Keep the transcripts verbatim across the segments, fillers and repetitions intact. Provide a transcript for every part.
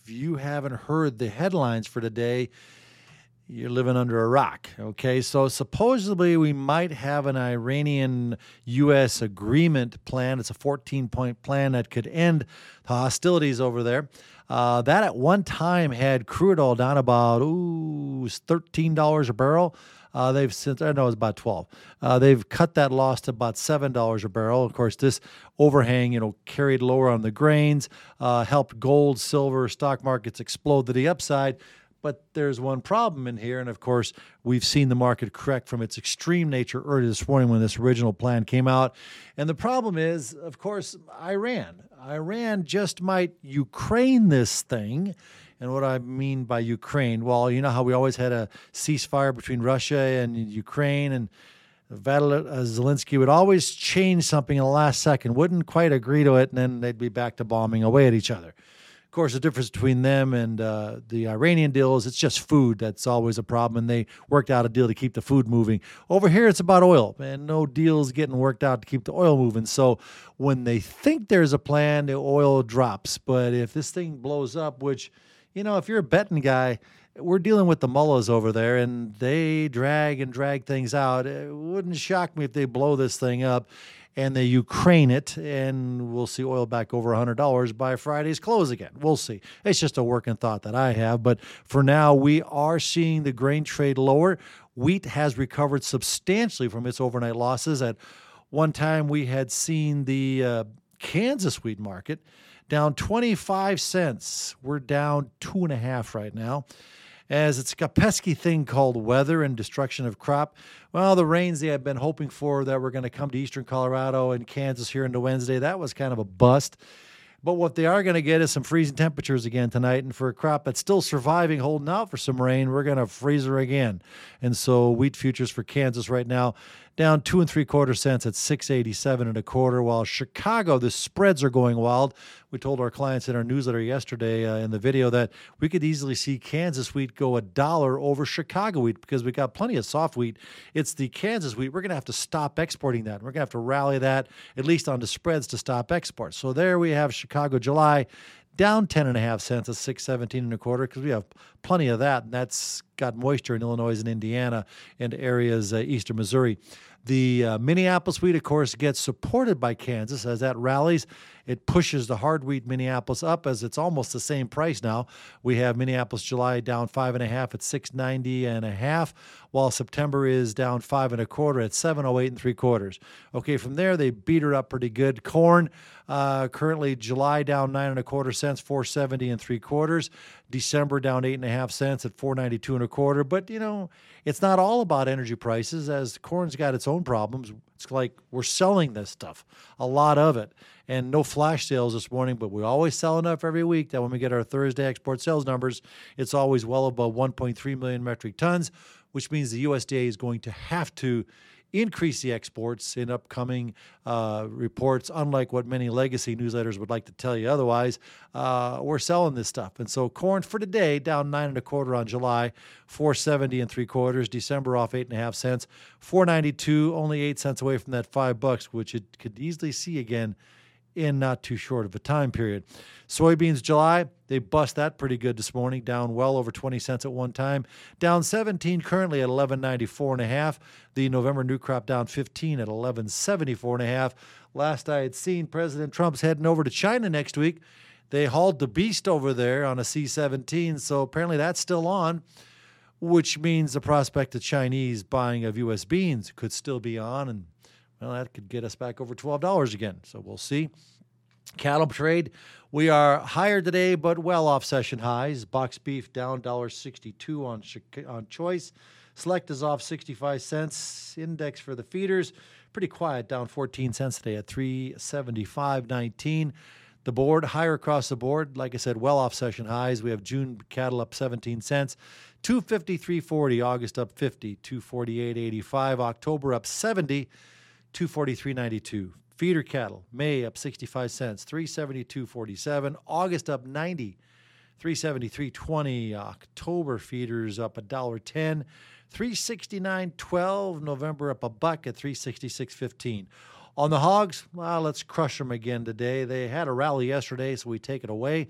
if you haven't heard the headlines for today, you're living under a rock, okay? So supposedly we might have an Iranian-U S agreement plan. It's a fourteen-point plan that could end the hostilities over there. Uh, that at one time had crude oil down about, ooh, thirteen dollars a barrel. Uh, they've since, I know it's about twelve. Uh, they've cut that loss to about seven dollars a barrel. Of course, this overhang, you know, carried lower on the grains, uh, helped gold, silver, stock markets explode to the upside. But there's one problem in here, and of course, we've seen the market correct from its extreme nature early this morning when this original plan came out. And the problem is, of course, Iran. Iran just might Ukraine this thing. And what I mean by Ukraine, well, you know how we always had a ceasefire between Russia and Ukraine, and Zelensky would always change something in the last second, wouldn't quite agree to it, and then they'd be back to bombing away at each other. Of course, the difference between them and uh, the Iranian deal is it's just food. That's always a problem, and they worked out a deal to keep the food moving. Over here, it's about oil, and no deal's getting worked out to keep the oil moving. So when they think there's a plan, the oil drops. But if this thing blows up, which, you know, if you're a betting guy, we're dealing with the mullahs over there, and they drag and drag things out. It wouldn't shock me if they blow this thing up and they Ukraine it, and we'll see oil back over one hundred dollars by Friday's close again. We'll see. It's just a working thought that I have. But for now, we are seeing the grain trade lower. Wheat has recovered substantially from its overnight losses. At one time, we had seen the uh, Kansas wheat market down twenty-five cents. We're down two and a half right now, as it's a pesky thing called weather and destruction of crop. Well, the rains they had been hoping for that were going to come to eastern Colorado and Kansas here into Wednesday, that was kind of a bust. But what they are going to get is some freezing temperatures again tonight. And for a crop that's still surviving, holding out for some rain, we're going to freeze her again. And so wheat futures for Kansas right now down two and three quarter cents at six eighty-seven and a quarter. While Chicago, the spreads are going wild. We told our clients in our newsletter yesterday uh, in the video that we could easily see Kansas wheat go a dollar over Chicago wheat because we got plenty of soft wheat. It's the Kansas wheat. We're going to have to stop exporting that. We're going to have to rally that at least on the spreads to stop exports. So there we have Chicago July down ten and a half cents at six seventeen and a quarter because we have plenty of that, and that's got moisture in Illinois and Indiana and areas uh, eastern Missouri. The uh, Minneapolis wheat, of course, gets supported by Kansas as that rallies. It pushes the hard wheat Minneapolis up as it's almost the same price now. We have Minneapolis July down five and a half at six ninety and a half, while September is down five and a quarter at seven oh eight and three quarters. Okay, from there they beat her up pretty good. Corn uh, currently July down nine and a quarter cents, four seventy and three quarters. December down eight and a half cents at four ninety-two and a quarter. But you know, it's not all about energy prices, as corn's got its own problems. It's like we're selling this stuff, a lot of it. And no flash sales this morning, but we always sell enough every week that when we get our Thursday export sales numbers, it's always well above one point three million metric tons, which means the U S D A is going to have to increase the exports in upcoming uh, reports, unlike what many legacy newsletters would like to tell you otherwise. Uh, we're selling this stuff. And so corn for today, down nine and a quarter on July, four seventy and three quarters. December off eight and a half cents, four ninety-two, only eight cents away from that five bucks, which it could easily see again in not too short of a time period. Soybeans July, they bust that pretty good this morning, down well over twenty cents at one time, down seventeen currently at eleven ninety-four and a half. The November new crop down fifteen at eleven seventy-four and a half. Last I had seen, President Trump's heading over to China next week. They hauled the beast over there on a C seventeen, so apparently that's still on, which means the prospect of Chinese buying of U S beans could still be on, and well, that could get us back over twelve dollars again. So we'll see. Cattle trade, we are higher today, but well off session highs. Box beef down one dollar sixty-two on on choice. Select is off sixty-five cents. Index for the feeders, pretty quiet, down fourteen cents today at three seventy-five nineteen. The board, higher across the board. Like I said, well off session highs. We have June cattle up seventeen cents. two fifty-three forty. August up fifty. two forty-eight eighty-five. October up seventy. two forty-three ninety-two. Feeder cattle, May up sixty-five cents, three seventy-two forty-seven. August up ninety, three seventy-three twenty. October feeders up one dollar ten, three sixty-nine twelve. November up a buck at three sixty-six fifteen. On the hogs, well, let's crush them again today. They had a rally yesterday, so we take it away.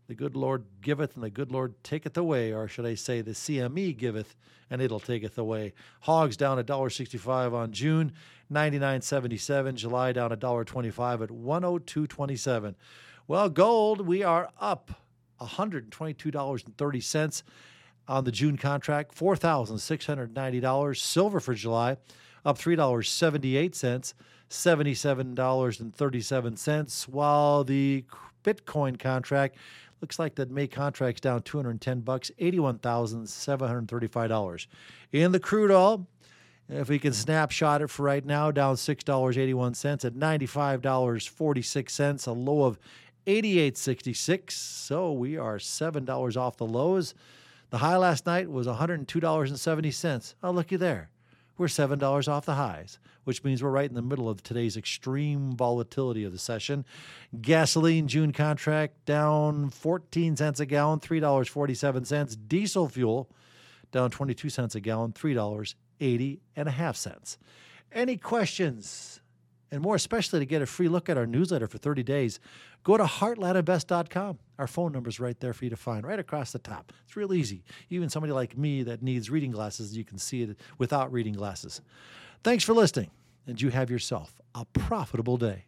The good Lord giveth, and the good Lord taketh away, or should I say, the C M E giveth, and it'll taketh away. Hogs down one dollar sixty-five on June, ninety-nine seventy-seven. July down one dollar twenty-five at one oh two twenty-seven. Well, gold, we are up one hundred twenty-two dollars and thirty cents on the June contract, four thousand six hundred ninety dollars. Silver for July, up three dollars and seventy-eight cents, seventy-seven dollars and thirty-seven cents, while the Bitcoin contract looks like that May contract's down two hundred ten bucks, eighty-one thousand seven hundred thirty-five dollars. In the crude oil, if we can snapshot it for right now, down six dollars and eighty-one cents at ninety-five dollars and forty-six cents, a low of eighty-eight sixty-six. So we are seven dollars off the lows. The high last night was one hundred two dollars and seventy cents. Oh, looky there. We're seven dollars off the highs, which means we're right in the middle of today's extreme volatility of the session. Gasoline June contract down fourteen cents a gallon, three dollars and forty-seven cents. Diesel fuel down twenty-two cents a gallon, three dollars and eighty and a half cents. Any questions? And more especially to get a free look at our newsletter for thirty days, go to heartland invest dot com. Our phone number is right there for you to find, right across the top. It's real easy. Even somebody like me that needs reading glasses, you can see it without reading glasses. Thanks for listening, and you have yourself a profitable day.